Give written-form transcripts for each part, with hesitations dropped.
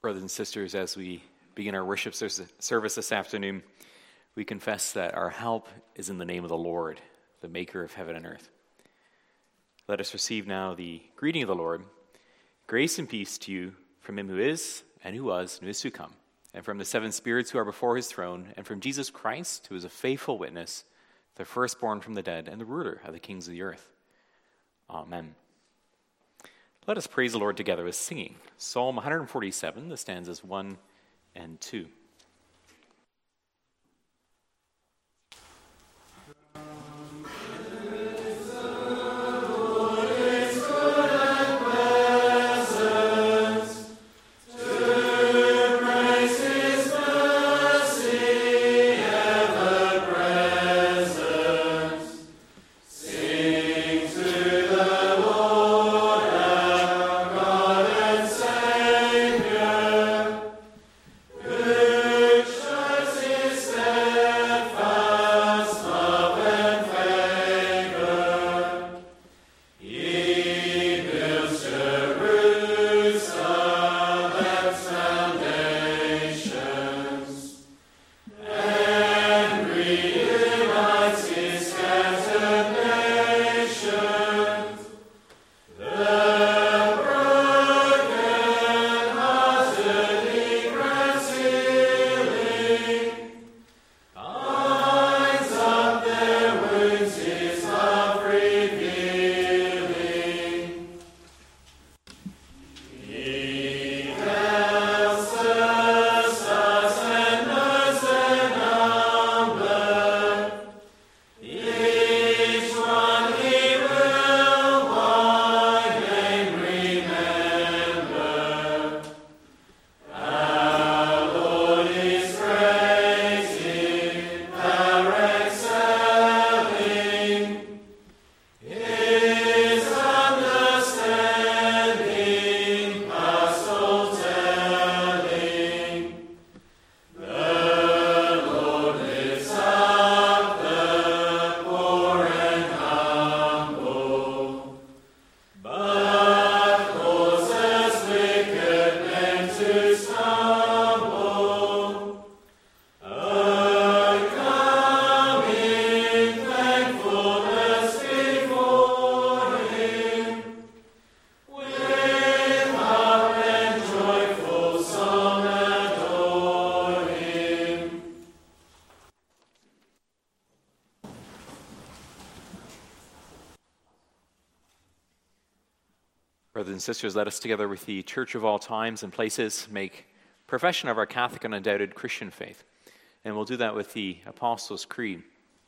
Brothers and sisters, as we begin our worship service this afternoon, we confess that our help is in the name of the Lord, the maker of heaven and earth. Let us receive now the greeting of the Lord. Grace and peace to you from him who is, and who was, and who is to come, and from the seven spirits who are before his throne, and from Jesus Christ, who is a faithful witness, the firstborn from the dead, and the ruler of the kings of the earth. Amen. Let us praise the Lord together with singing Psalm 147, the stanzas 1 and 2. Brothers and sisters, let us together with the Church of all times and places make profession of our Catholic and undoubted Christian faith. And we'll do that with the Apostles' Creed.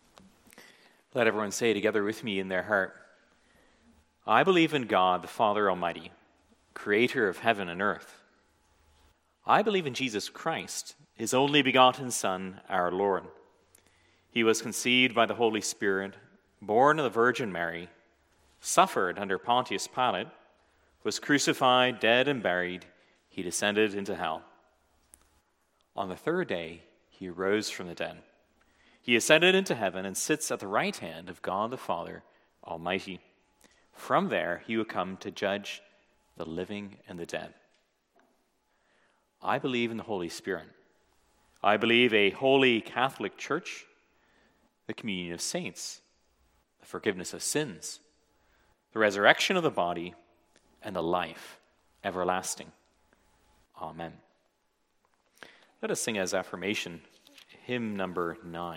Let everyone say together with me in their heart, I believe in God, the Father Almighty, creator of heaven and earth. I believe in Jesus Christ, his only begotten Son, our Lord. He was conceived by the Holy Spirit, born of the Virgin Mary, suffered under Pontius Pilate, was crucified, dead, and buried. He descended into hell. On the third day, he arose from the dead. He ascended into heaven and sits at the right hand of God the Father Almighty. From there, he will come to judge the living and the dead. I believe in the Holy Spirit. I believe a holy Catholic Church, the communion of saints, the forgiveness of sins, the resurrection of the body, and the life everlasting. Amen. Let us sing as affirmation hymn number 9.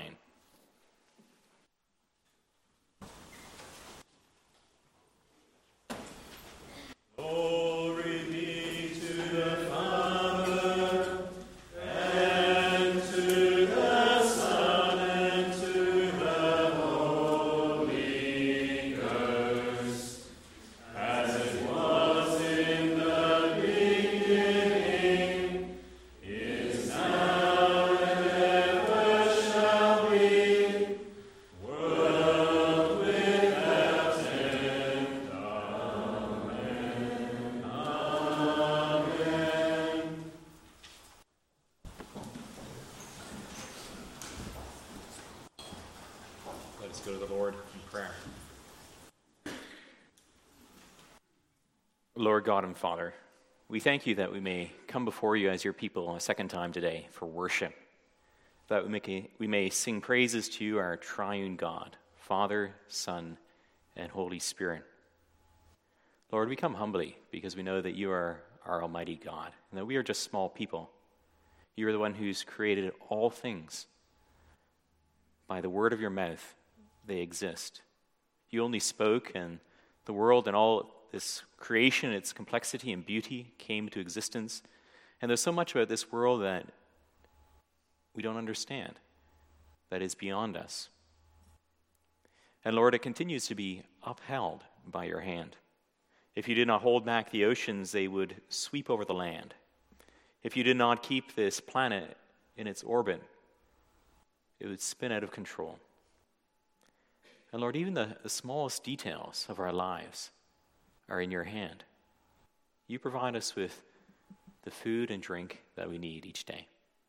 Go to the Lord in prayer. Lord God and Father, We thank you that we may come before you as your people a second time today for worship, that we may sing praises to you, our triune God, Father, Son, and Holy Spirit. Lord, we come humbly because we know that you are our Almighty God and that we are just small people. You are the one who's created all things. By the word of your mouth, they exist. You only spoke, and the world and all this creation, its complexity and beauty came to existence. And there's so much about this world that we don't understand, that is beyond us. And Lord, it continues to be upheld by your hand. If you did not hold back the oceans, they would sweep over the land. If you did not keep this planet in its orbit, it would spin out of control. And Lord, even the smallest details of our lives are in your hand. You provide us with the food and drink that we need each day.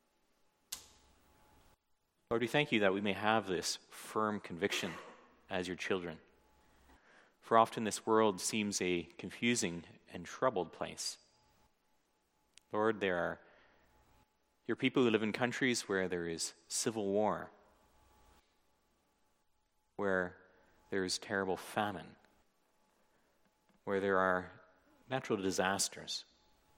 Lord, we thank you that we may have this firm conviction as your children. For often this world seems a confusing and troubled place. Lord, there are your people who live in countries where there is civil war, where there is terrible famine, where there are natural disasters.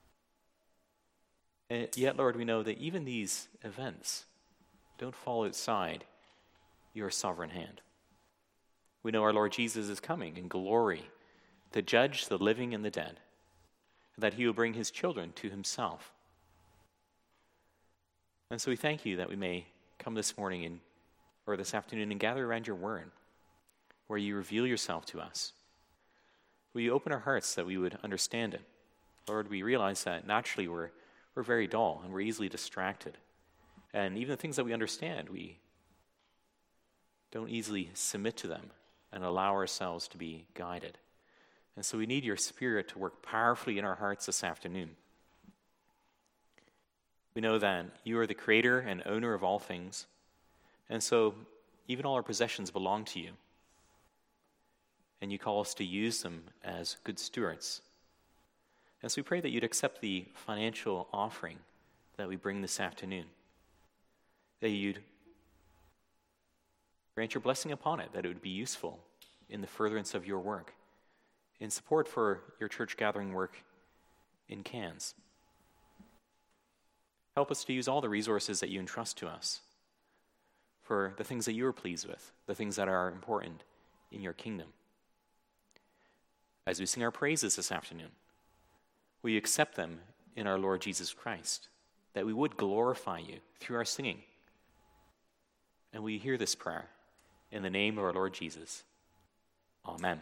And yet, Lord, we know that even these events don't fall outside your sovereign hand. We know our Lord Jesus is coming in glory to judge the living and the dead, and that he will bring his children to himself. And so we thank you that we may come this morning or this afternoon and gather around your word, where you reveal yourself to us. Will you open our hearts that we would understand it? Lord, we realize that naturally we're very dull and we're easily distracted. And even the things that we understand, we don't easily submit to them and allow ourselves to be guided. And so we need your Spirit to work powerfully in our hearts this afternoon. We know that you are the creator and owner of all things, and so even all our possessions belong to you. And you call us to use them as good stewards. And so we pray that you'd accept the financial offering that we bring this afternoon, that you'd grant your blessing upon it, that it would be useful in the furtherance of your work, in support for your church gathering work in Cairns. Help us to use all the resources that you entrust to us for the things that you are pleased with, the things that are important in your kingdom. As we sing our praises this afternoon, will you accept them in our Lord Jesus Christ, that we would glorify you through our singing? And will you hear this prayer in the name of our Lord Jesus? Amen.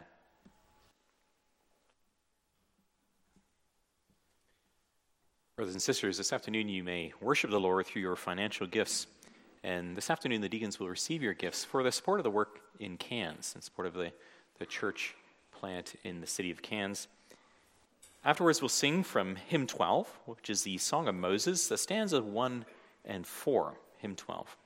Brothers and sisters, this afternoon you may worship the Lord through your financial gifts. And this afternoon the deacons will receive your gifts for the support of the work in Cairns, in support of the church plant in the city of Cairns. Afterwards we'll sing from Hymn 12, which is the Song of Moses, the stanzas 1 and 4, Hymn 12.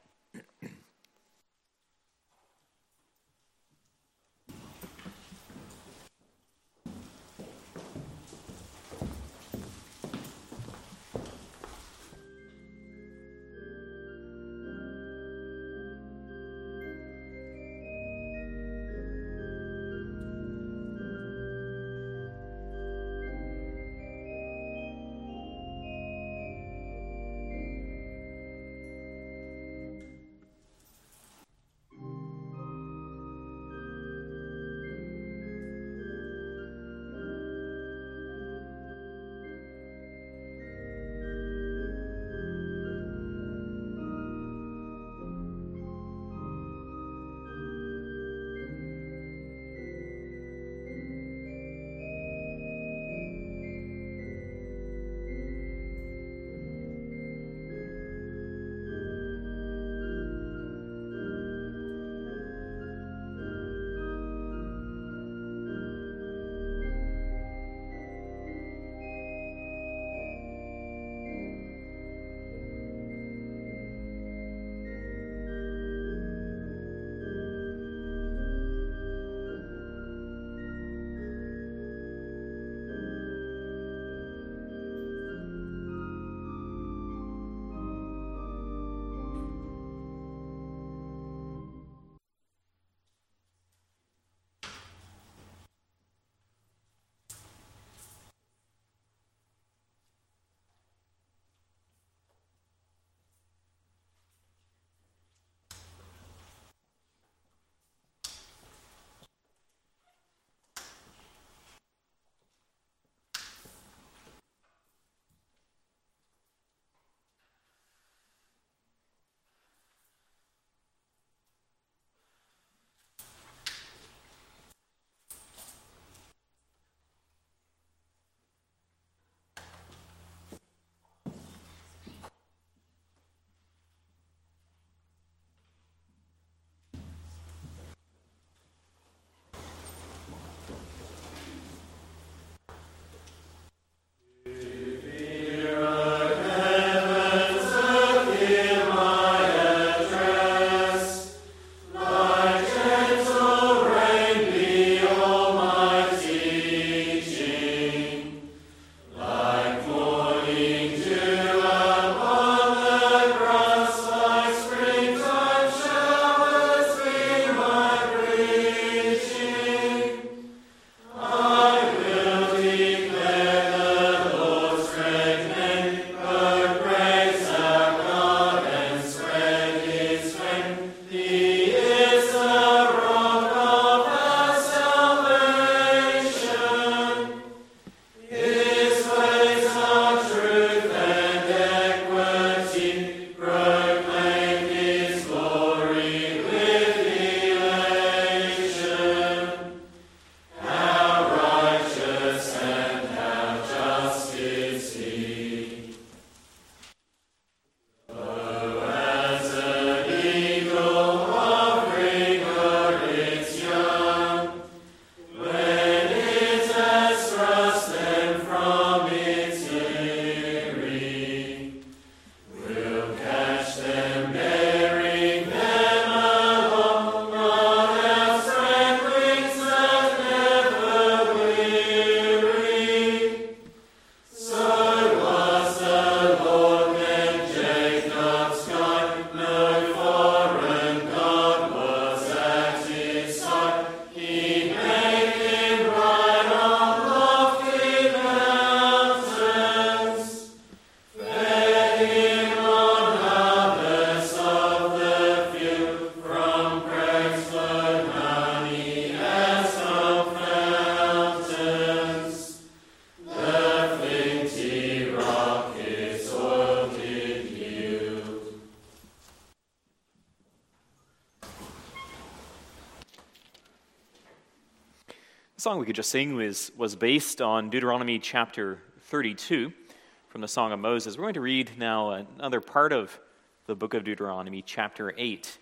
The song we could just sing was based on Deuteronomy chapter 32 from the Song of Moses. We're going to read now another part of the book of Deuteronomy, chapter 8.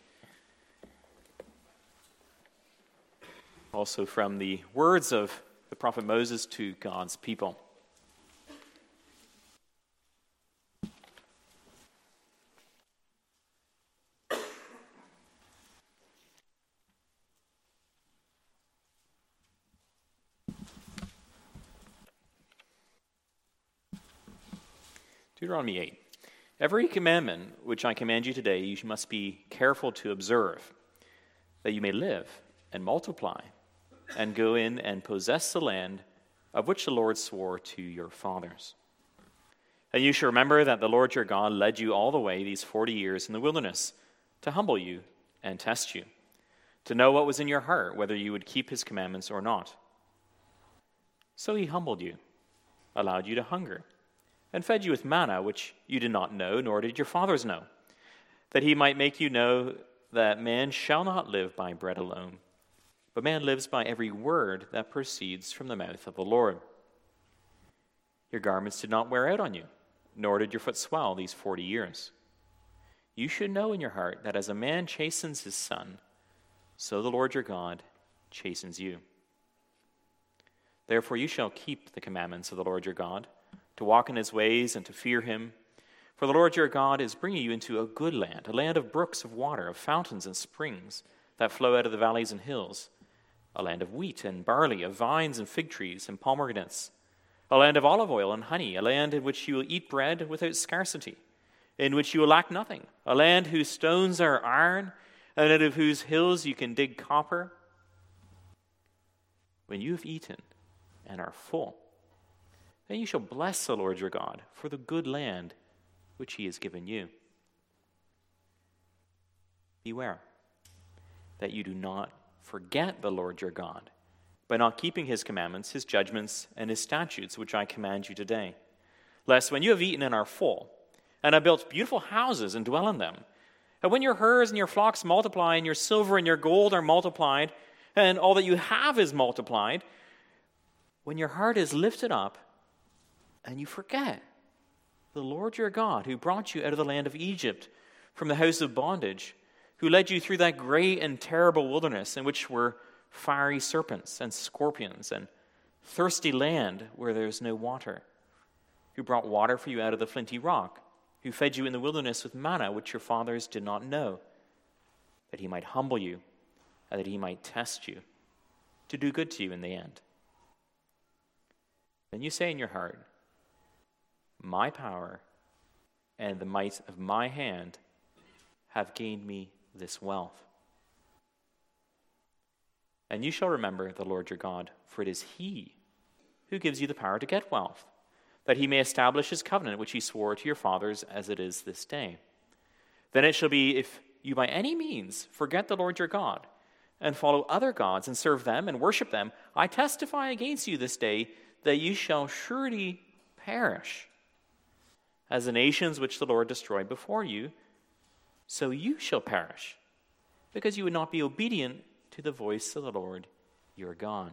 Also from the words of the prophet Moses to God's people. Deuteronomy 8. Every commandment which I command you today, you must be careful to observe, that you may live and multiply, and go in and possess the land of which the Lord swore to your fathers. And you shall remember that the Lord your God led you all the way these 40 years in the wilderness to humble you and test you, to know what was in your heart, whether you would keep his commandments or not. So he humbled you, allowed you to hunger, and fed you with manna, which you did not know, nor did your fathers know, that he might make you know that man shall not live by bread alone, but man lives by every word that proceeds from the mouth of the Lord. Your garments did not wear out on you, nor did your foot swell these 40 years. You should know in your heart that as a man chastens his son, so the Lord your God chastens you. Therefore you shall keep the commandments of the Lord your God, to walk in his ways and to fear him. For the Lord your God is bringing you into a good land, a land of brooks of water, of fountains and springs that flow out of the valleys and hills, a land of wheat and barley, of vines and fig trees and pomegranates, a land of olive oil and honey, a land in which you will eat bread without scarcity, in which you will lack nothing, a land whose stones are iron, and out of whose hills you can dig copper. When you have eaten and are full, then you shall bless the Lord your God for the good land which he has given you. Beware that you do not forget the Lord your God by not keeping his commandments, his judgments, and his statutes, which I command you today. Lest when you have eaten and are full, and have built beautiful houses and dwell in them, and when your herds and your flocks multiply, and your silver and your gold are multiplied, and all that you have is multiplied, when your heart is lifted up, and you forget the Lord your God, who brought you out of the land of Egypt from the house of bondage, who led you through that great and terrible wilderness in which were fiery serpents and scorpions and thirsty land where there is no water, who brought water for you out of the flinty rock, who fed you in the wilderness with manna which your fathers did not know, that he might humble you and that he might test you to do good to you in the end. Then you say in your heart, my power and the might of my hand have gained me this wealth. And you shall remember the Lord your God, for it is he who gives you the power to get wealth, that he may establish his covenant which he swore to your fathers as it is this day. Then it shall be, if you by any means forget the Lord your God and follow other gods and serve them and worship them, I testify against you this day that you shall surely perish. As the nations which the Lord destroyed before you, so you shall perish, because you would not be obedient to the voice of the Lord your God.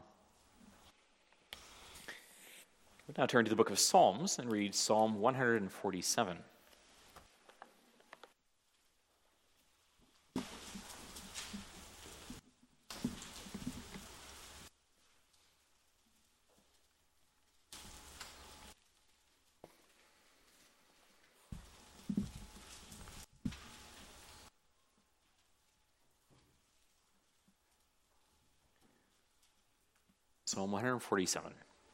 We'll now turn to the book of Psalms and read Psalm 147. Psalm 147.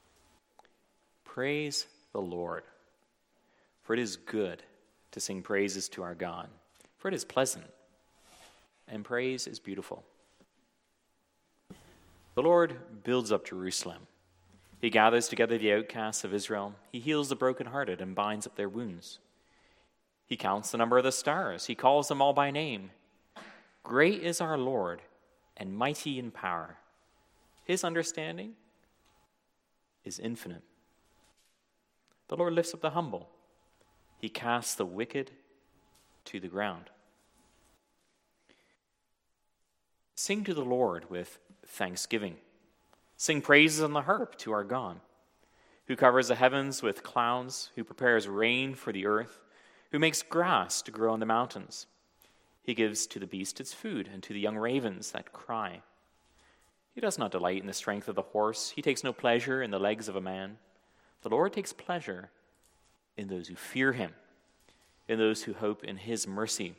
Praise the Lord, for it is good to sing praises to our God, for it is pleasant, and praise is beautiful. The Lord builds up Jerusalem. He gathers together the outcasts of Israel. He heals the brokenhearted and binds up their wounds. He counts the number of the stars. He calls them all by name. Great is our Lord, and mighty in power. His understanding is infinite. The Lord lifts up the humble. He casts the wicked to the ground. Sing to the Lord with thanksgiving. Sing praises on the harp to our God, who covers the heavens with clouds, who prepares rain for the earth, who makes grass to grow on the mountains. He gives to the beast its food, and to the young ravens that cry. He does not delight in the strength of the horse. He takes no pleasure in the legs of a man. The Lord takes pleasure in those who fear him, in those who hope in his mercy.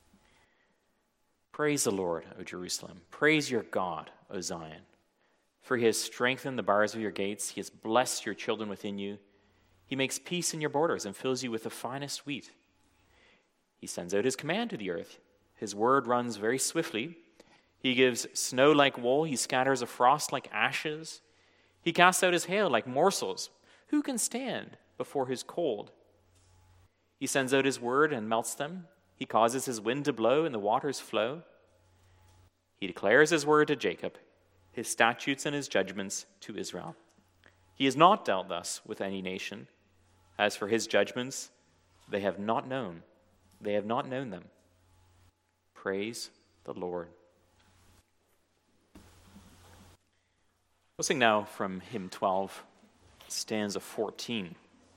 Praise the Lord, O Jerusalem. Praise your God, O Zion. For he has strengthened the bars of your gates. He has blessed your children within you. He makes peace in your borders and fills you with the finest wheat. He sends out his command to the earth. His word runs very swiftly. He gives snow like wool. He scatters a frost like ashes. He casts out his hail like morsels. Who can stand before his cold? He sends out his word and melts them. He causes his wind to blow and the waters flow. He declares his word to Jacob, his statutes and his judgments to Israel. He has not dealt thus with any nation. As for his judgments, they have not known them. Praise the Lord. We'll sing now from hymn 12, stanza 14.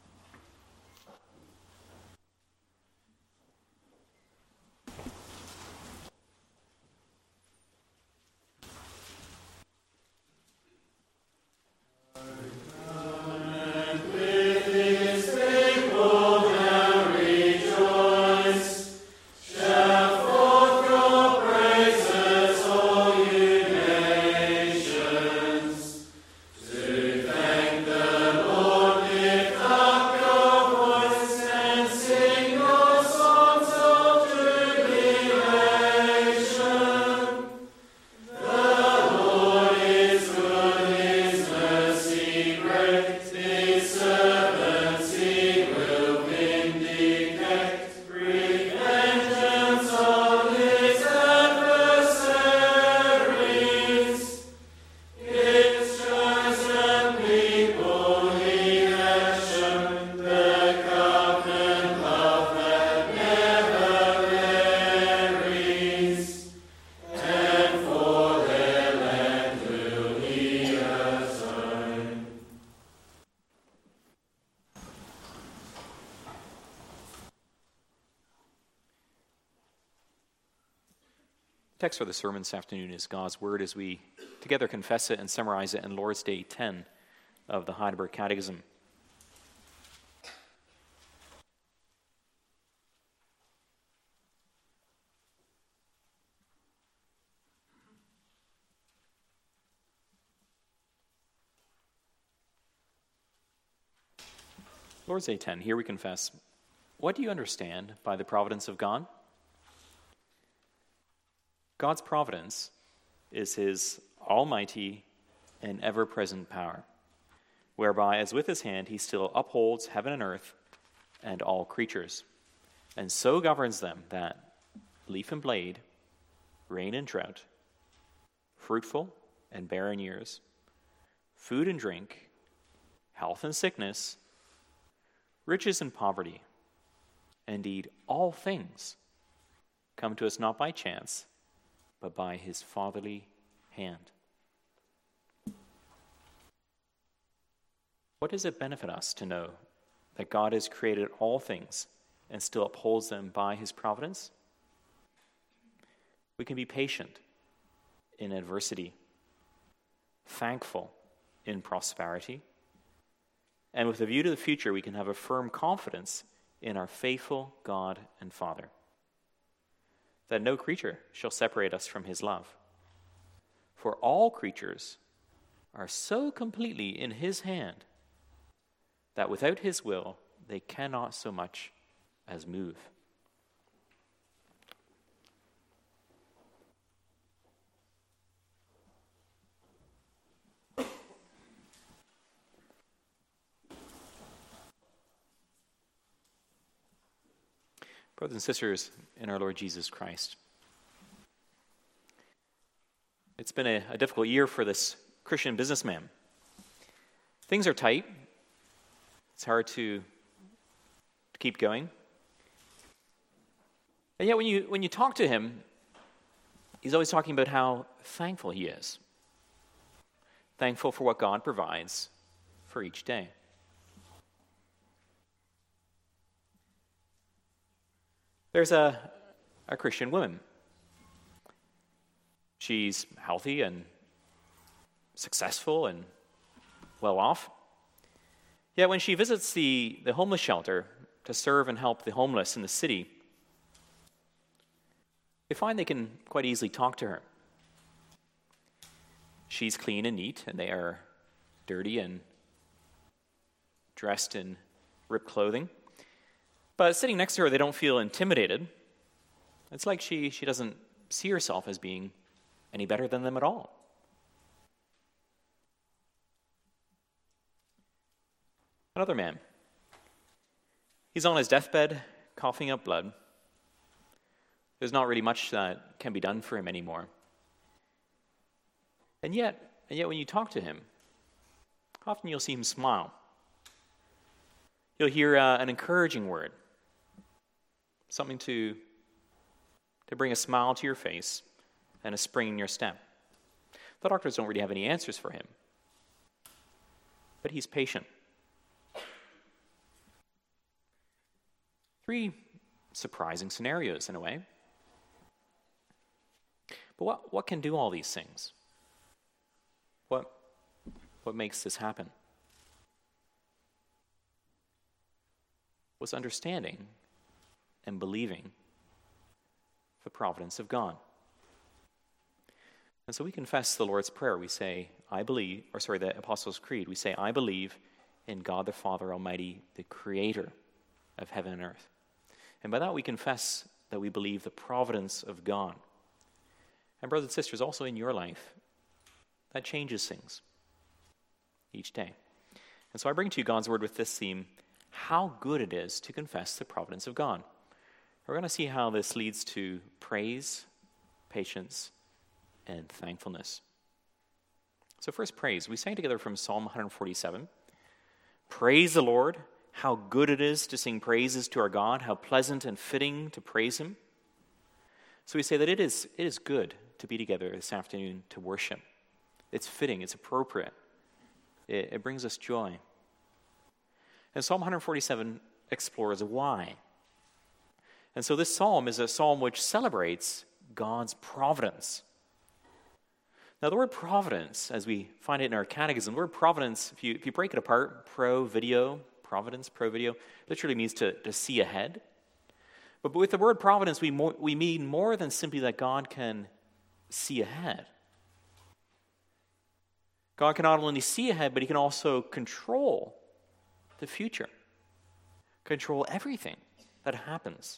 Text for the sermon this afternoon is God's Word as we together confess it and summarize it in Lord's Day 10 of the Heidelberg Catechism. Lord's Day 10, here we confess, what do you understand by the providence of God? God's providence is his almighty and ever-present power, whereby, as with his hand, he still upholds heaven and earth and all creatures, and so governs them that leaf and blade, rain and drought, fruitful and barren years, food and drink, health and sickness, riches and poverty, indeed all things, come to us not by chance, but by his fatherly hand. What does it benefit us to know that God has created all things and still upholds them by his providence? We can be patient in adversity, thankful in prosperity, and with a view to the future, we can have a firm confidence in our faithful God and Father, that no creature shall separate us from his love. For all creatures are so completely in his hand that without his will they cannot so much as move. Brothers and sisters in our Lord Jesus Christ, it's been a difficult year for this Christian businessman. Things are tight. It's hard to keep going. And yet when you talk to him, he's always talking about how thankful he is. thankful for what God provides for each day. There's a Christian woman. She's healthy and successful and well off. Yet when she visits the homeless shelter to serve and help the homeless in the city, they find they can quite easily talk to her. She's clean and neat, and they are dirty and dressed in ripped clothing. But sitting next to her, they don't feel intimidated. It's like she doesn't see herself as being any better than them at all. Another man. He's on his deathbed, coughing up blood. There's not really much that can be done for him anymore. And yet when you talk to him, often you'll see him smile. You'll hear an encouraging word, something to bring a smile to your face and a spring in your step. The doctors don't really have any answers for him, but he's patient. 3 surprising scenarios in a way. But what can do all these things? What makes this happen? Was understanding and believing the providence of God. And so we confess the Lord's Prayer. We say, the Apostles' Creed. We say, I believe in God the Father Almighty, the Creator of heaven and earth. And by that we confess that we believe the providence of God. And brothers and sisters, also in your life, that changes things each day. And so I bring to you God's word with this theme, how good it is to confess the providence of God. We're going to see how this leads to praise, patience, and thankfulness. So first, praise. We sang together from Psalm 147. Praise the Lord. How good it is to sing praises to our God. How pleasant and fitting to praise him. So we say that it is good to be together this afternoon to worship. It's fitting. It's appropriate. It brings us joy. And Psalm 147 explores why. And so this psalm is a psalm which celebrates God's providence. Now the word providence, as we find it in our catechism, the word providence, if you break it apart, providence, literally means to see ahead. But with the word providence, we mean more than simply that God can see ahead. God can not only see ahead, but he can also control the future, control everything that happens.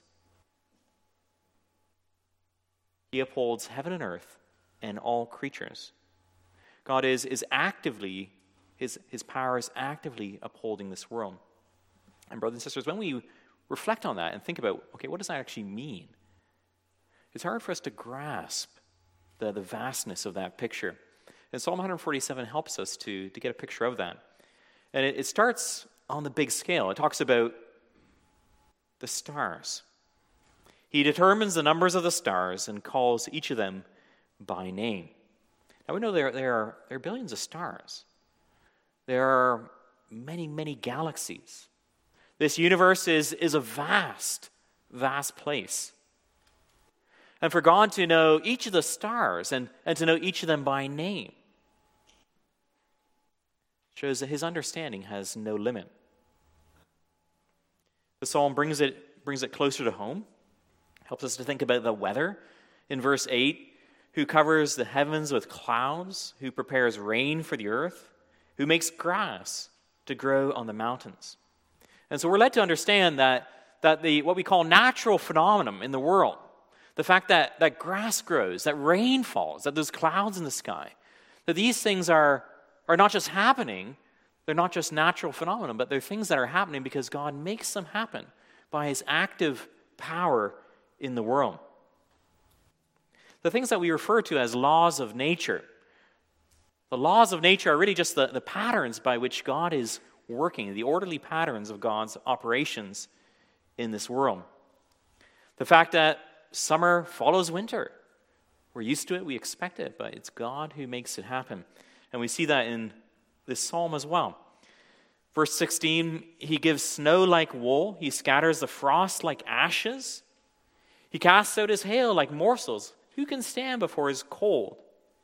He upholds heaven and earth and all creatures. God is actively, his power is actively upholding this world. And brothers and sisters, when we reflect on that and think about, okay, what does that actually mean? It's hard for us to grasp the vastness of that picture. And Psalm 147 helps us to get a picture of that. And it starts on the big scale. It talks about the stars. He determines the numbers of the stars and calls each of them by name. Now we know there are billions of stars. There are many, many galaxies. This universe is a vast, vast place. And for God to know each of the stars and to know each of them by name shows that his understanding has no limit. The psalm brings it closer to home, helps us to think about the weather. In verse 8, who covers the heavens with clouds, who prepares rain for the earth, who makes grass to grow on the mountains. And so we're led to understand that what we call natural phenomenon in the world, the fact that grass grows, that rain falls, that there's clouds in the sky, that these things are not just happening, they're not just natural phenomena, but they're things that are happening because God makes them happen by his active power in the world. The things that we refer to as laws of nature, the laws of nature are really just the patterns by which God is working, the orderly patterns of God's operations in this world. The fact that summer follows winter. We're used to it, we expect it, but it's God who makes it happen. And we see that in this psalm as well. Verse 16, he gives snow like wool. He scatters the frost like ashes. He casts out his hail like morsels. Who can stand before his cold?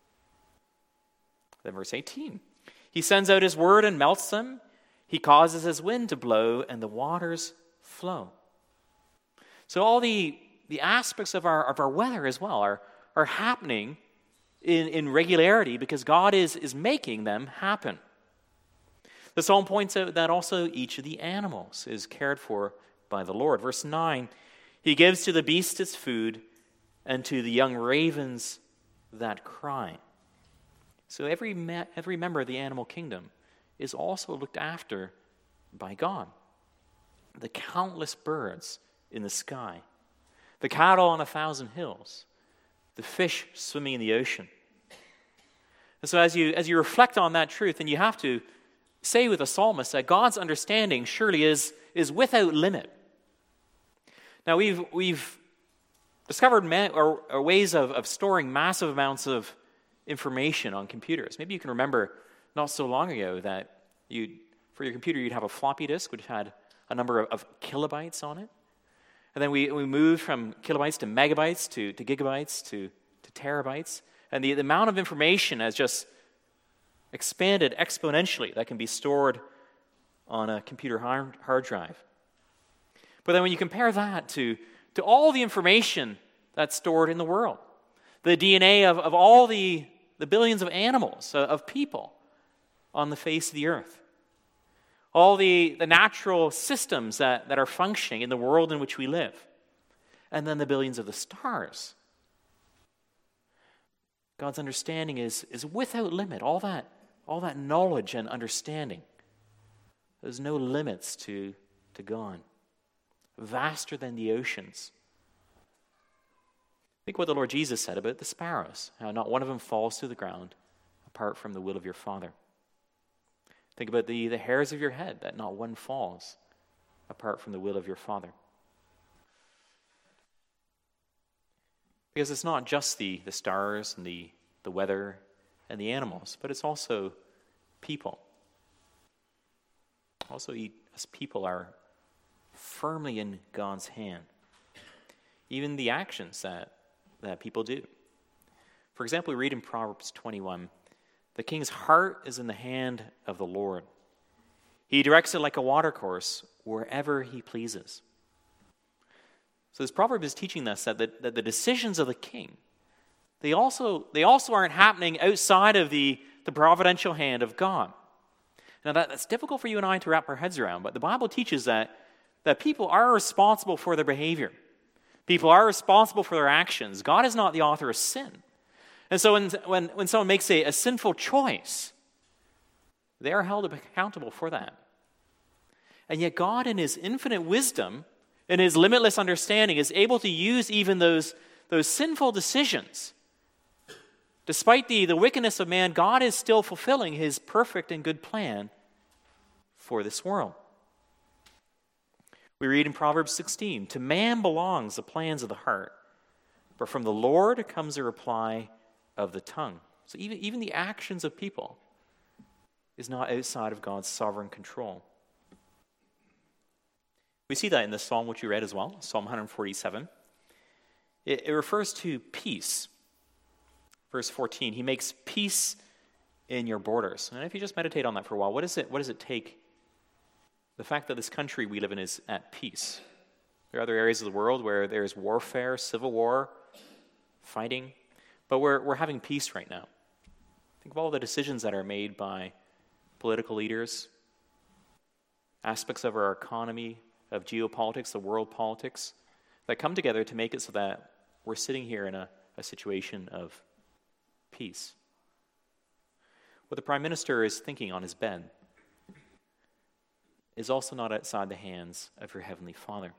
Then verse 18, he sends out his word and melts them. He causes his wind to blow and the waters flow. So all the aspects of our weather as well are happening in regularity because God is making them happen. The psalm points out that also each of the animals is cared for by the Lord. Verse 9, he gives to the beast its food and to the young ravens that cry. So every member of the animal kingdom is also looked after by God. The countless birds in the sky, the cattle on 1,000 hills, the fish swimming in the ocean. And so as you reflect on that truth, and you have to say with the psalmist that God's understanding surely is without limit. Now we've discovered ways of storing massive amounts of information on computers. Maybe you can remember not so long ago that for your computer you'd have a floppy disk which had a number of kilobytes on it. And then we moved from kilobytes to megabytes to gigabytes to terabytes. And the amount of information has just expanded exponentially that can be stored on a computer hard drive. But then when you compare that to all the information that's stored in the world, the DNA of all the billions of animals, of people on the face of the earth, all the natural systems that are functioning in the world in which we live, and then the billions of the stars, God's understanding is without limit. All that knowledge and understanding. There's no limits to God. Vaster than the oceans. Think what the Lord Jesus said about the sparrows, how not one of them falls to the ground apart from the will of your Father. Think about the hairs of your head, that not one falls apart from the will of your Father. Because it's not just the stars and the weather and the animals, but it's also people. Also, us people are firmly in God's hand. Even the actions that people do. For example, we read in Proverbs 21, the king's heart is in the hand of the Lord. He directs it like a watercourse wherever he pleases. So this proverb is teaching us that the decisions of the king, they also aren't happening outside of the providential hand of God. Now that's difficult for you and I to wrap our heads around, but the Bible teaches that people are responsible for their behavior. People are responsible for their actions. God is not the author of sin. And so when someone makes a sinful choice, they are held accountable for that. And yet God, in his infinite wisdom, in his limitless understanding, is able to use even those sinful decisions. Despite the wickedness of man, God is still fulfilling his perfect and good plan for this world. We read in Proverbs 16, to man belongs the plans of the heart, but from the Lord comes a reply of the tongue. So even the actions of people is not outside of God's sovereign control. We see that in the psalm which you read as well, Psalm 147. It refers to peace. Verse 14, he makes peace in your borders. And if you just meditate on that for a while, what does it take? The fact that this country we live in is at peace. There are other areas of the world where there's warfare, civil war, fighting, but we're having peace right now. Think of all the decisions that are made by political leaders, aspects of our economy, of geopolitics, the world politics, that come together to make it so that we're sitting here in a situation of peace. What the Prime Minister is thinking on his bed is also not outside the hands of your Heavenly Father.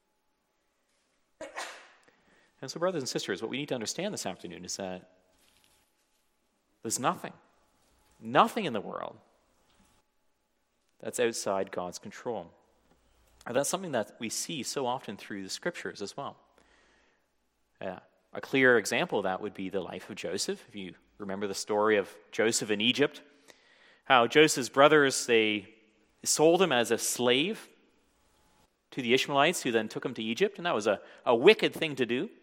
And so, brothers and sisters, what we need to understand this afternoon is that there's nothing in the world that's outside God's control. And that's something that we see so often through the Scriptures as well. A clear example of that would be the life of Joseph. If you remember the story of Joseph in Egypt, how Joseph's brothers, they sold him as a slave to the Ishmaelites, who then took him to Egypt, and that was a wicked thing to do.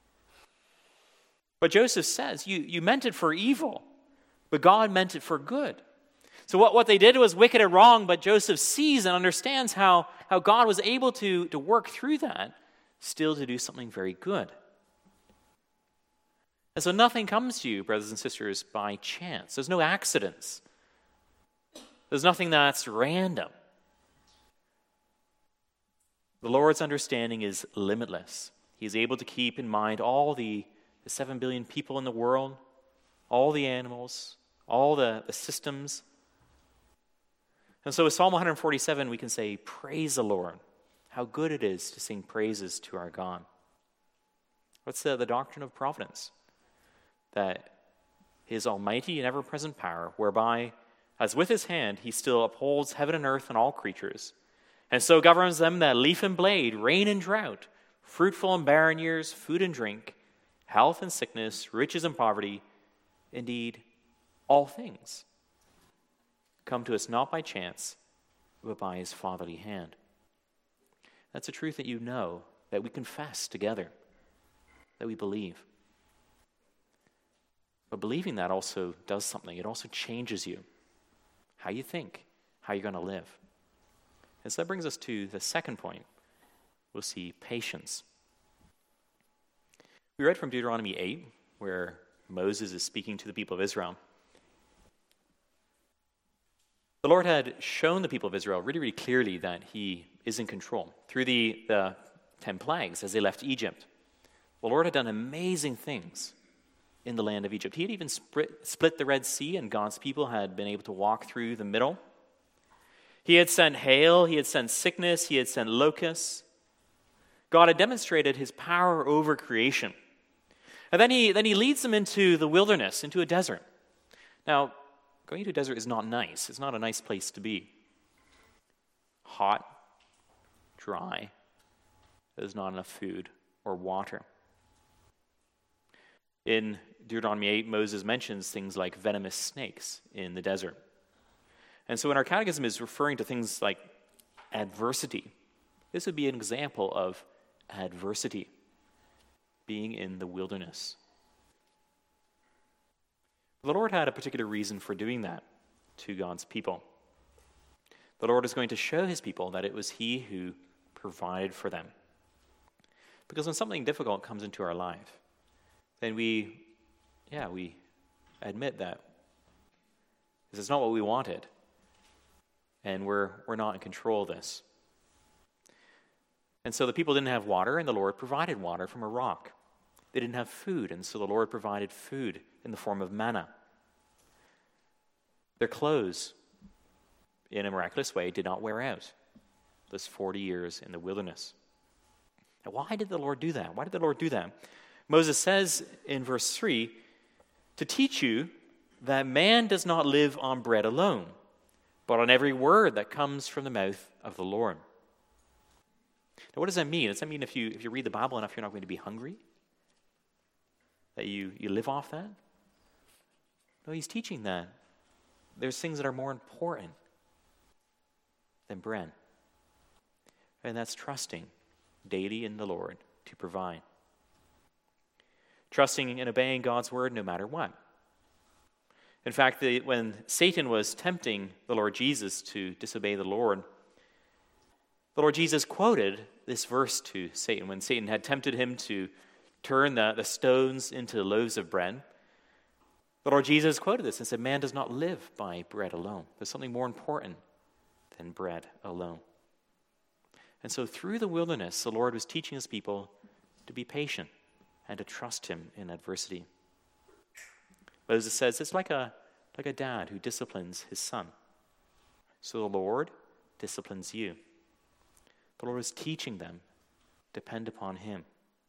But Joseph says, you meant it for evil, but God meant it for good. So what they did was wicked and wrong, but Joseph sees and understands how God was able to work through that, still to do something very good. And so nothing comes to you, brothers and sisters, by chance. There's no accidents. There's nothing that's random. The Lord's understanding is limitless. He is able to keep in mind all the 7 billion people in the world, all the animals, all the systems. And so with Psalm 147, we can say, praise the Lord. How good it is to sing praises to our God. What's the doctrine of providence? That his almighty and ever-present power, whereby, as with his hand, he still upholds heaven and earth and all creatures, and so governs them that leaf and blade, rain and drought, fruitful and barren years, food and drink, health and sickness, riches and poverty, indeed, all things come to us not by chance, but by his fatherly hand. That's a truth that you know, that we confess together, that we believe. But believing that also does something. It also changes you, how you think, how you're going to live. And so that brings us to the second point. We'll see patience. We read from Deuteronomy 8, where Moses is speaking to the people of Israel. The Lord had shown the people of Israel really, really clearly that he is in control. Through the 10 plagues as they left Egypt, the Lord had done amazing things in the land of Egypt. He had even split the Red Sea, and God's people had been able to walk through the middle. He had sent hail, he had sent sickness, he had sent locusts. God had demonstrated his power over creation. And then he leads them into the wilderness, into a desert. Now, going to a desert is not nice. It's not a nice place to be. Hot, dry, there's not enough food or water. In Deuteronomy 8, Moses mentions things like venomous snakes in the desert. And so when our catechism is referring to things like adversity, this would be an example of adversity, being in the wilderness. The Lord had a particular reason for doing that to God's people. The Lord is going to show his people that it was he who provided for them. Because when something difficult comes into our life, then we admit that this is not what we wanted, and we're not in control of this. And so the people didn't have water, and the Lord provided water from a rock. They didn't have food, and so the Lord provided food in the form of manna. Their clothes, in a miraculous way, did not wear out those 40 years in the wilderness. Now, why did the Lord do that? Why did the Lord do that? Moses says in verse 3, to teach you that man does not live on bread alone, but on every word that comes from the mouth of the Lord. Now, what does that mean? Does that mean if you read the Bible enough, you're not going to be hungry? That you live off that? No, he's teaching that there's things that are more important than bread. And that's trusting daily in the Lord to provide. Trusting and obeying God's word no matter what. In fact, when Satan was tempting the Lord Jesus to disobey the Lord Jesus quoted this verse to Satan. When Satan had tempted him to turn the stones into loaves of bread, the Lord Jesus quoted this and said, man does not live by bread alone. There's something more important than bread alone. And so through the wilderness, the Lord was teaching his people to be patient and to trust him in adversity. Moses says it's like a dad who disciplines his son. So the Lord disciplines you. The Lord is teaching them, depend upon him.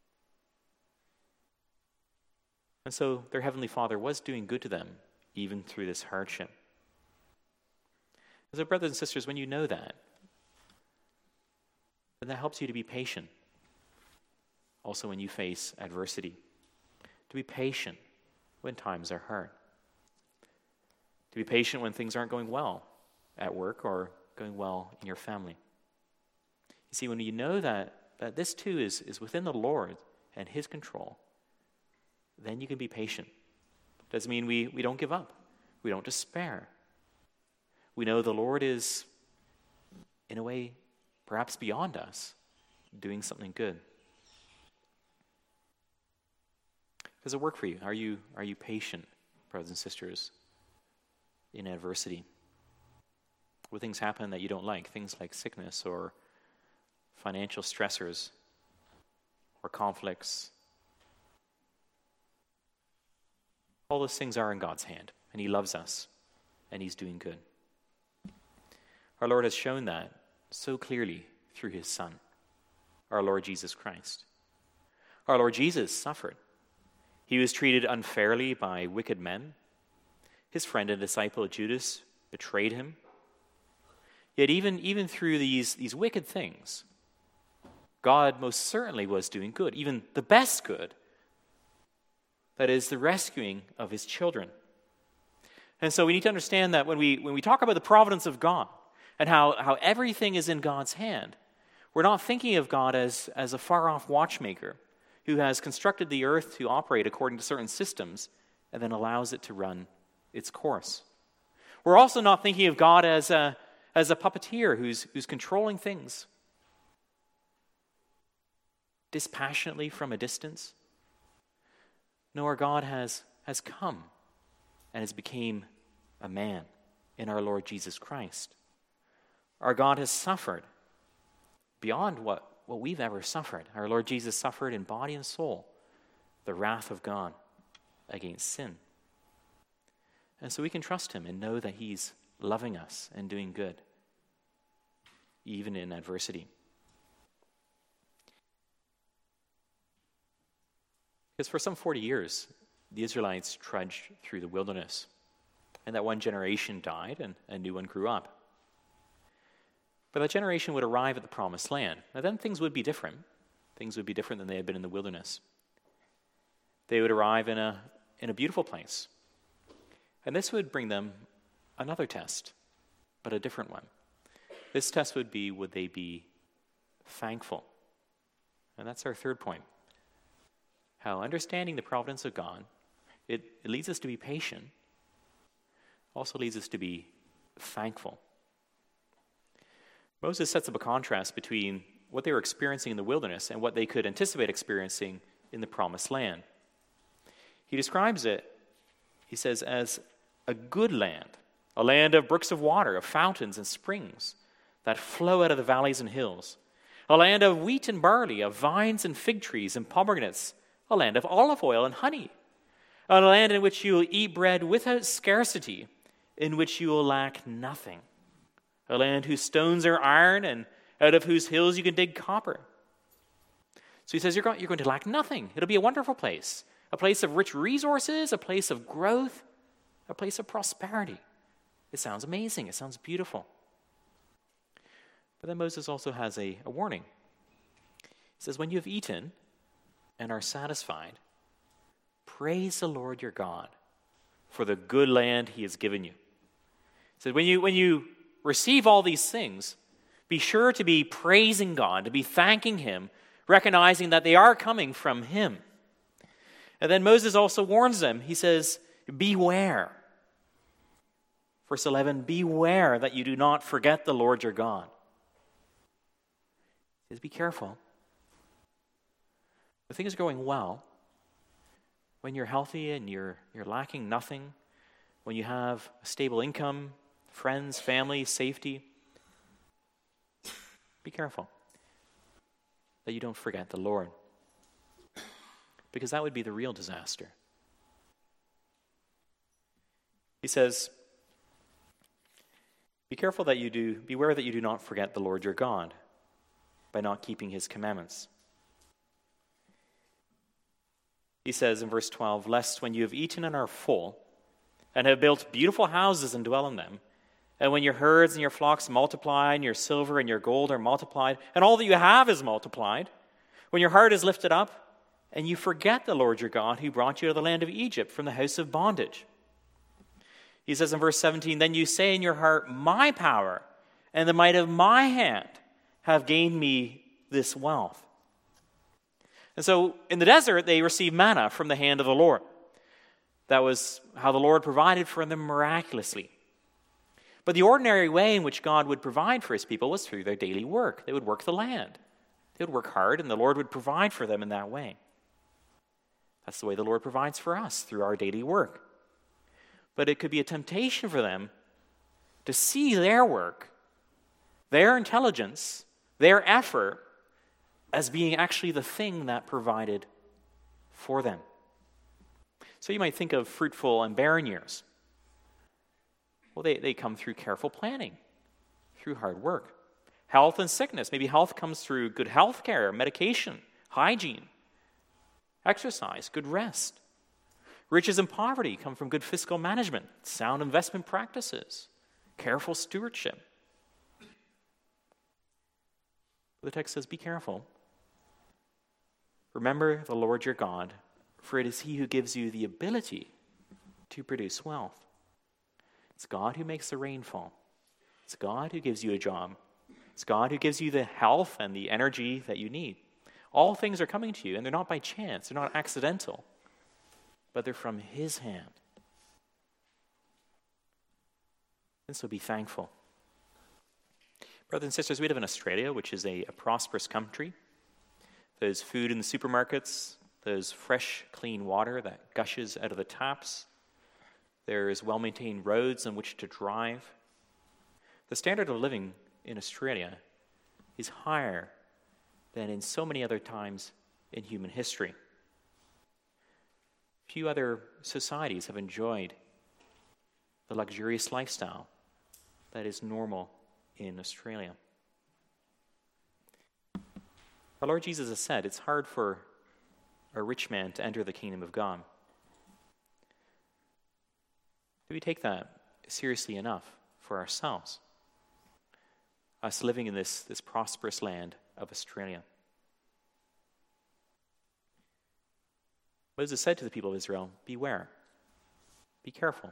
And so their heavenly Father was doing good to them, even through this hardship. So brothers and sisters, when you know that, then that helps you to be patient. Also when you face adversity. To be patient when times are hard. To be patient when things aren't going well at work or going well in your family. You see, when you know that this too is within the Lord and his control, then you can be patient. Doesn't mean we don't give up. We don't despair. We know the Lord is, in a way, perhaps beyond us, doing something good. Does it work for you? Are you patient, brothers and sisters, in adversity? When things happen that you don't like, things like sickness or financial stressors or conflicts. All those things are in God's hand, and he loves us, and he's doing good. Our Lord has shown that so clearly through his Son, our Lord Jesus Christ. Our Lord Jesus suffered. He was treated unfairly by wicked men. His friend and disciple Judas betrayed him. Yet even through these wicked things, God most certainly was doing good, even the best good. That is the rescuing of his children. And so we need to understand that when we talk about the providence of God and how everything is in God's hand, we're not thinking of God as a far-off watchmaker who has constructed the earth to operate according to certain systems and then allows it to run its course. We're also not thinking of God as a puppeteer who's controlling things dispassionately from a distance. No, our God has come and has become a man in our Lord Jesus Christ. Our God has suffered beyond what we've ever suffered. Our Lord Jesus suffered in body and soul the wrath of God against sin. And so we can trust him and know that he's loving us and doing good, even in adversity. Because for some 40 years, the Israelites trudged through the wilderness, and that one generation died and a new one grew up. But that generation would arrive at the promised land. Now then things would be different. Things would be different than they had been in the wilderness. They would arrive in a beautiful place. And this would bring them another test, but a different one. This test would they be thankful? And that's our third point. How understanding the providence of God, it leads us to be patient, also leads us to be thankful. Moses sets up a contrast between what they were experiencing in the wilderness and what they could anticipate experiencing in the promised land. He describes it, he says, as a good land, a land of brooks of water, of fountains and springs that flow out of the valleys and hills, a land of wheat and barley, of vines and fig trees and pomegranates, a land of olive oil and honey, a land in which you will eat bread without scarcity, in which you will lack nothing, a land whose stones are iron and out of whose hills you can dig copper. So he says you're going to lack nothing. It'll be a wonderful place, a place of rich resources, a place of growth, a place of prosperity. It sounds amazing. It sounds beautiful. But then Moses also has a warning. He says, when you have eaten and are satisfied, praise the Lord your God for the good land he has given you. He said, when you receive all these things, be sure to be praising God, to be thanking him, recognizing that they are coming from him. And then Moses also warns them. He says, beware. Verse 11, beware that you do not forget the Lord your God. He says, be careful. When things are going well, when you're healthy and you're lacking nothing, when you have a stable income, friends, family, safety, be careful that you don't forget the Lord, because that would be the real disaster. He says, beware that you do not forget the Lord your God by not keeping his commandments. He says in verse 12, lest when you have eaten and are full, and have built beautiful houses and dwell in them, and when your herds and your flocks multiply, and your silver and your gold are multiplied, and all that you have is multiplied, when your heart is lifted up, and you forget the Lord your God who brought you out of the land of Egypt from the house of bondage. He says in verse 17, then you say in your heart, my power and the might of my hand have gained me this wealth. And so in the desert, they received manna from the hand of the Lord. That was how the Lord provided for them miraculously. But the ordinary way in which God would provide for his people was through their daily work. They would work the land. They would work hard, and the Lord would provide for them in that way. That's the way the Lord provides for us, through our daily work. But it could be a temptation for them to see their work, their intelligence, their effort, as being actually the thing that provided for them. So you might think of fruitful and barren years. Well, they come through careful planning, through hard work. Health and sickness. Maybe health comes through good health care, medication, hygiene, exercise, good rest. Riches and poverty come from good fiscal management, sound investment practices, careful stewardship. The text says, be careful. Remember the Lord your God, for it is he who gives you the ability to produce wealth. It's God who makes the rain fall. It's God who gives you a job. It's God who gives you the health and the energy that you need. All things are coming to you, and they're not by chance. They're not accidental, but they're from his hand. And so be thankful. Brothers and sisters, we live in Australia, which is a prosperous country. There's food in the supermarkets. There's fresh, clean water that gushes out of the taps. There's well-maintained roads on which to drive. The standard of living in Australia is higher than in so many other times in human history. Few other societies have enjoyed the luxurious lifestyle that is normal in Australia. Our Lord Jesus has said it's hard for a rich man to enter the kingdom of God. Do we take that seriously enough for ourselves? Us living in this prosperous land of Australia. Moses said to the people of Israel, beware, be careful.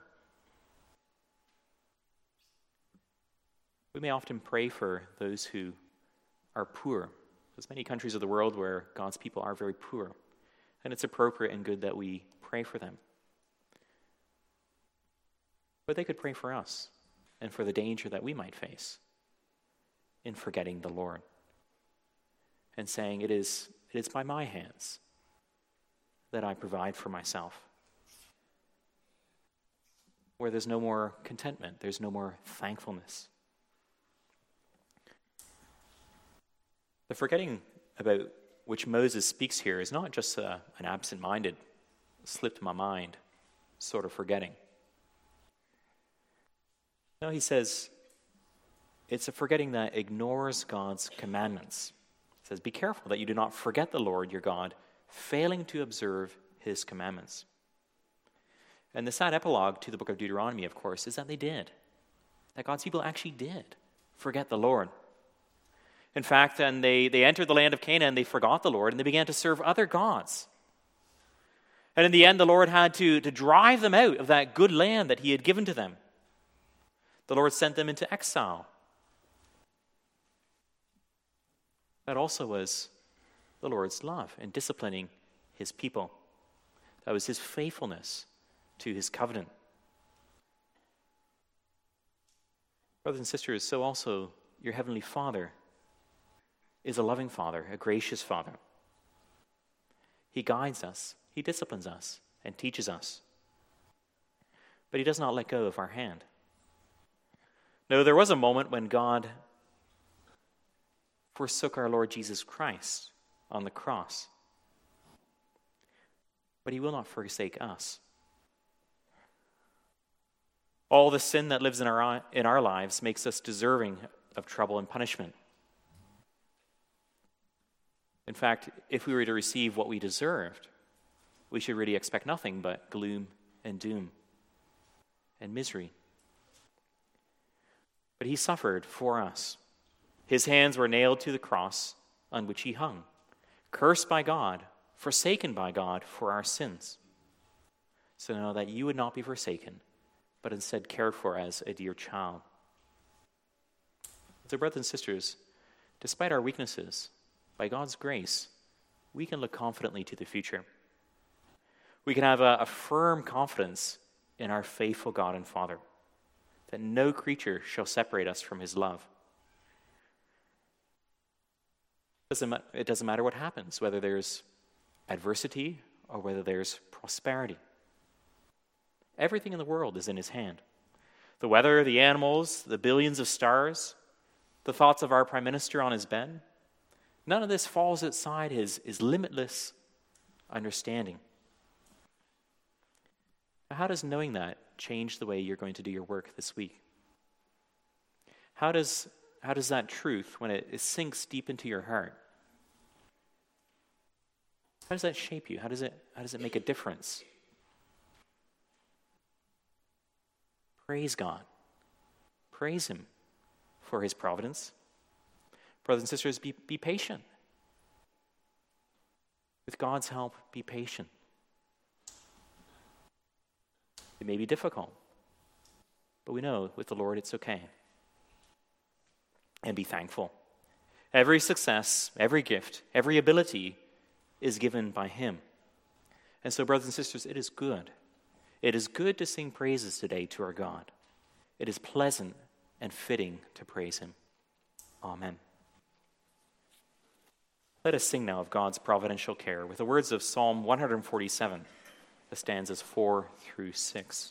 We may often pray for those who are poor. There's many countries of the world where God's people are very poor, and it's appropriate and good that we pray for them. But they could pray for us and for the danger that we might face in forgetting the Lord and saying, it is by my hands that I provide for myself. Where there's no more contentment, there's no more thankfulness. The forgetting about which Moses speaks here is not just an absent-minded, slipped my mind sort of forgetting. No, he says it's a forgetting that ignores God's commandments. He says, be careful that you do not forget the Lord your God, failing to observe his commandments. And the sad epilogue to the book of Deuteronomy, of course, is that they did. That God's people actually did forget the Lord. In fact, and they entered the land of Canaan, they forgot the Lord, and they began to serve other gods. And in the end, the Lord had to drive them out of that good land that he had given to them. The Lord sent them into exile. That also was the Lord's love in disciplining his people. That was his faithfulness to his covenant. Brothers and sisters, so also your heavenly Father is a loving Father, a gracious Father. He guides us, he disciplines us, and teaches us. But he does not let go of our hand. No, there was a moment when God forsook our Lord Jesus Christ on the cross. But he will not forsake us. All the sin that lives in our lives makes us deserving of trouble and punishment. In fact, if we were to receive what we deserved, we should really expect nothing but gloom and doom and misery. But he suffered for us. His hands were nailed to the cross on which he hung, cursed by God forsaken by God for our sins. So know that you would not be forsaken, but instead cared for as a dear child. So, brothers and sisters, despite our weaknesses, by God's grace, we can look confidently to the future. We can have a firm confidence in our faithful God and Father, that no creature shall separate us from his love. It doesn't matter what happens, whether there's adversity or whether there's prosperity. Everything in the world is in his hand. The weather, the animals, the billions of stars, the thoughts of our prime minister on his bed, none of this falls outside his limitless understanding. How does knowing that change the way you're going to do your work this week? How does that truth, when it sinks deep into your heart, how does that shape you? How does it make a difference? Praise God. Praise him for his providence. Brothers and sisters, be patient. With God's help, be patient. It may be difficult, but we know with the Lord it's okay. And be thankful. Every success, every gift, every ability is given by him. And so, brothers and sisters, it is good. It is good to sing praises today to our God. It is pleasant and fitting to praise him. Amen. Let us sing now of God's providential care with the words of Psalm 147, the stanzas 4 through 6.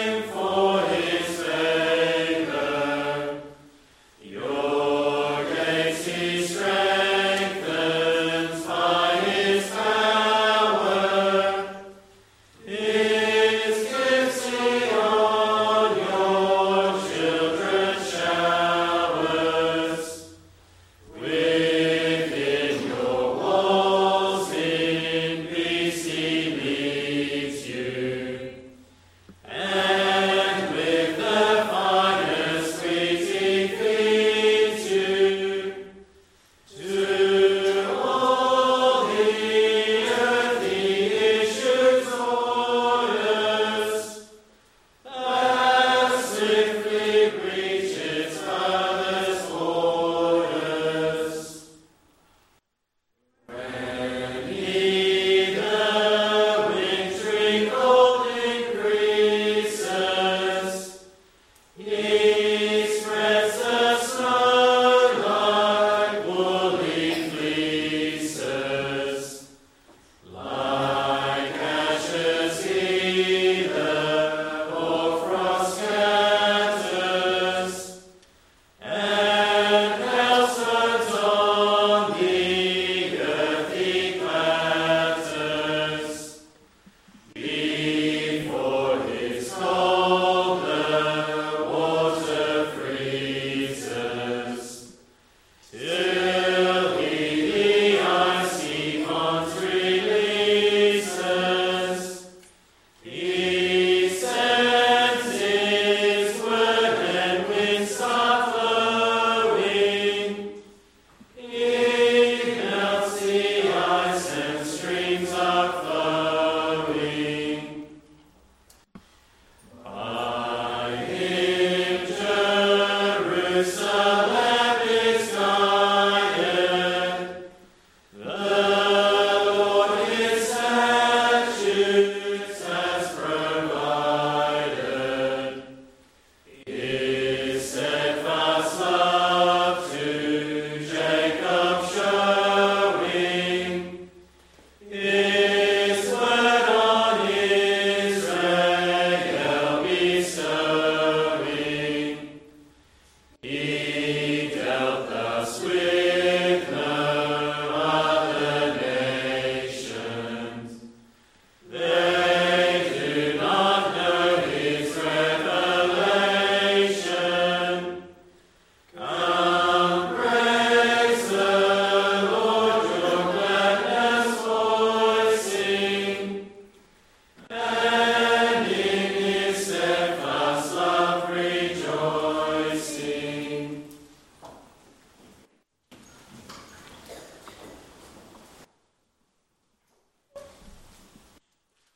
Your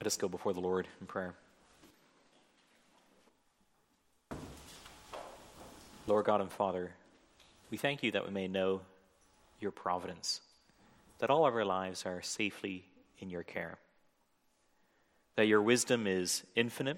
Let us go before the Lord in prayer. Lord God and Father, we thank you that we may know your providence, that all of our lives are safely in your care, that your wisdom is infinite,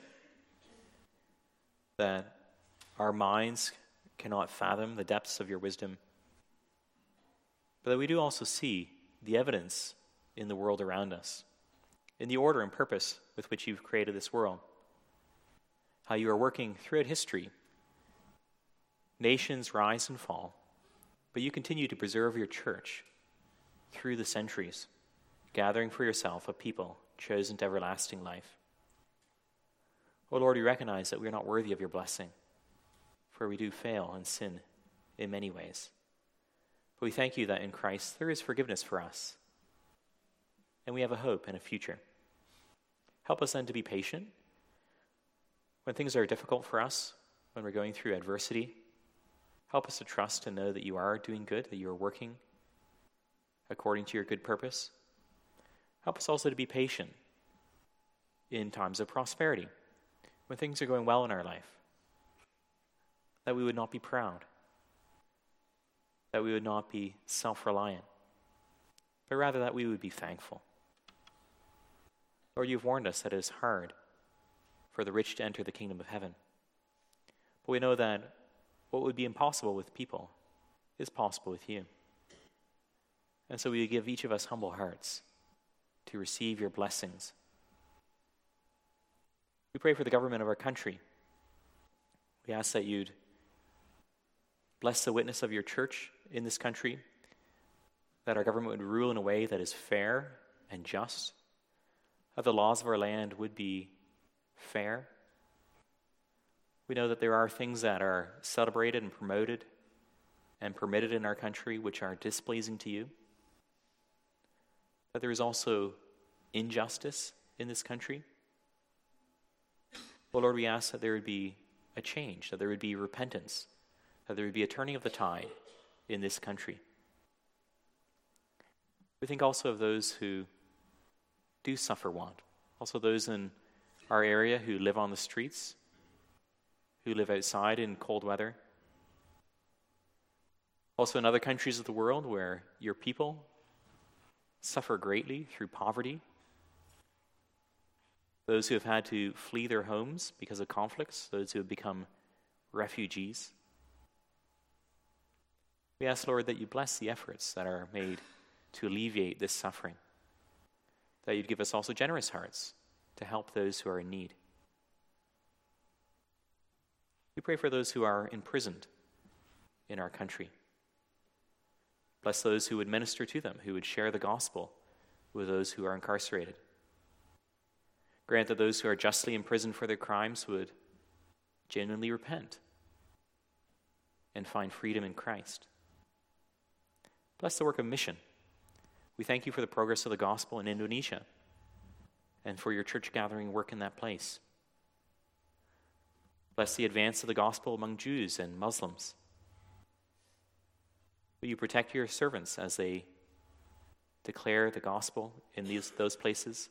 that our minds cannot fathom the depths of your wisdom, but that we do also see the evidence in the world around us, in the order and purpose with which you've created this world, how you are working throughout history. Nations rise and fall, but you continue to preserve your church through the centuries, gathering for yourself a people chosen to everlasting life. O Lord, we recognize that we are not worthy of your blessing, for we do fail and sin in many ways. But we thank you that in Christ there is forgiveness for us, and we have a hope and a future. Help us then to be patient when things are difficult for us, when we're going through adversity. Help us to trust and know that you are doing good, that you are working according to your good purpose. Help us also to be patient in times of prosperity, when things are going well in our life, that we would not be proud, that we would not be self-reliant, but rather that we would be thankful. Lord, you've warned us that it is hard for the rich to enter the kingdom of heaven. But we know that what would be impossible with people is possible with you. And so we give each of us humble hearts to receive your blessings. We pray for the government of our country. We ask that you'd bless the witness of your church in this country, that our government would rule in a way that is fair and just, that the laws of our land would be fair. We know that there are things that are celebrated and promoted and permitted in our country which are displeasing to you, that there is also injustice in this country. Well, Lord, we ask that there would be a change, that there would be repentance, that there would be a turning of the tide in this country. We think also of those who do suffer want, also those in our area who live on the streets, who live outside in cold weather, also in other countries of the world where your people suffer greatly through poverty, those who have had to flee their homes because of conflicts, those who have become refugees. We ask, Lord, that you bless the efforts that are made to alleviate this suffering, that you'd give us also generous hearts to help those who are in need. We pray for those who are imprisoned in our country. Bless those who would minister to them, who would share the gospel with those who are incarcerated. Grant that those who are justly imprisoned for their crimes would genuinely repent and find freedom in Christ. Bless the work of mission. We thank you for the progress of the gospel in Indonesia and for your church gathering work in that place. Bless the advance of the gospel among Jews and Muslims. Will you protect your servants as they declare the gospel in those places?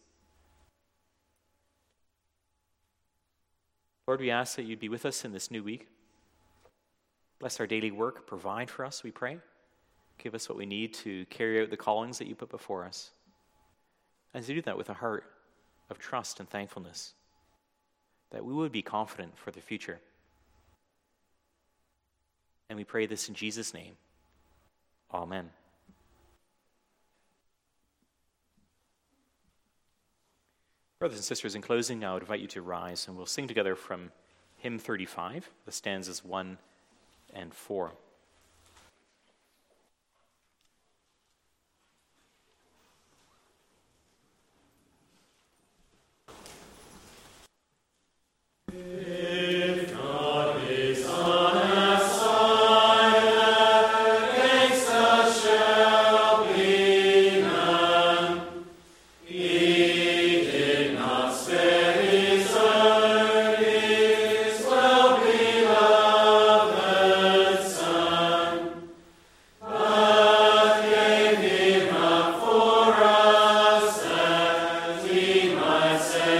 Lord, we ask that you'd be with us in this new week. Bless our daily work. Provide for us, we pray. Give us what we need to carry out the callings that you put before us. And to do that with a heart of trust and thankfulness, that we would be confident for the future. And we pray this in Jesus' name. Amen. Brothers and sisters, in closing, I would invite you to rise and we'll sing together from hymn 35, the stanzas 1 and 4. Say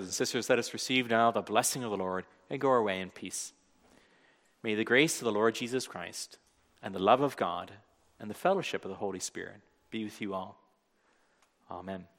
and sisters, let us receive now the blessing of the Lord and go our way in peace. May the grace of the Lord Jesus Christ and the love of God and the fellowship of the Holy Spirit be with you all. Amen.